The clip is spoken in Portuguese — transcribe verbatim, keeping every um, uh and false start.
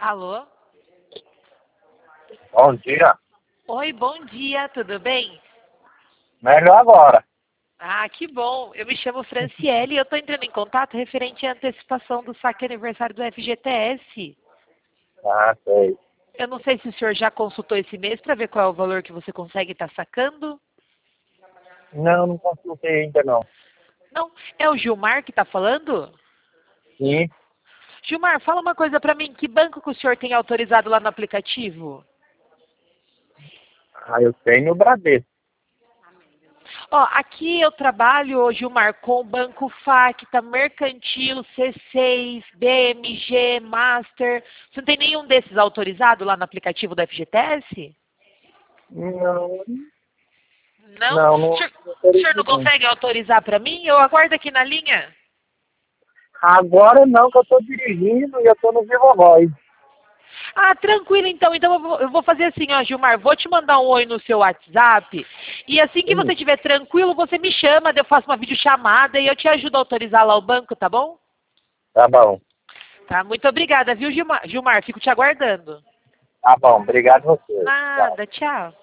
Alô? Bom dia. Oi, bom dia, tudo bem? Melhor agora. Ah, que bom. Eu me chamo Franciele e eu estou entrando em contato referente à antecipação do saque aniversário do F G T S. Ah, sei. Eu não sei se o senhor já consultou esse mês para ver qual é o valor que você consegue estar sacando. Não, não consultei ainda não. Não, é o Gilmar que está falando? Sim. Gilmar, fala uma coisa para mim. Que banco que o senhor tem autorizado lá no aplicativo? Ah, eu tenho o Bradesco. Ó, aqui eu trabalho, ô, Gilmar, com o Banco Facta, Mercantil, C seis, B M G, Master. Você não tem nenhum desses autorizado lá no aplicativo do F G T S? Não, Não? não, O não, senhor, não o senhor autorizo não não. consegue autorizar para mim? Eu aguardo aqui na linha. Agora não, que eu estou dirigindo e eu estou no Viva Voz. Ah, tranquilo então. Então eu vou, eu vou fazer assim, ó, Gilmar. Vou te mandar um oi no seu WhatsApp. E assim que você Sim, estiver tranquilo, você me chama, daí eu faço uma videochamada e eu te ajudo a autorizar lá o banco, tá bom? tá bom. Tá, muito obrigada, viu, Gilmar? Gilmar, fico te aguardando. Tá bom, obrigado a você. Tchau. Nada, tchau.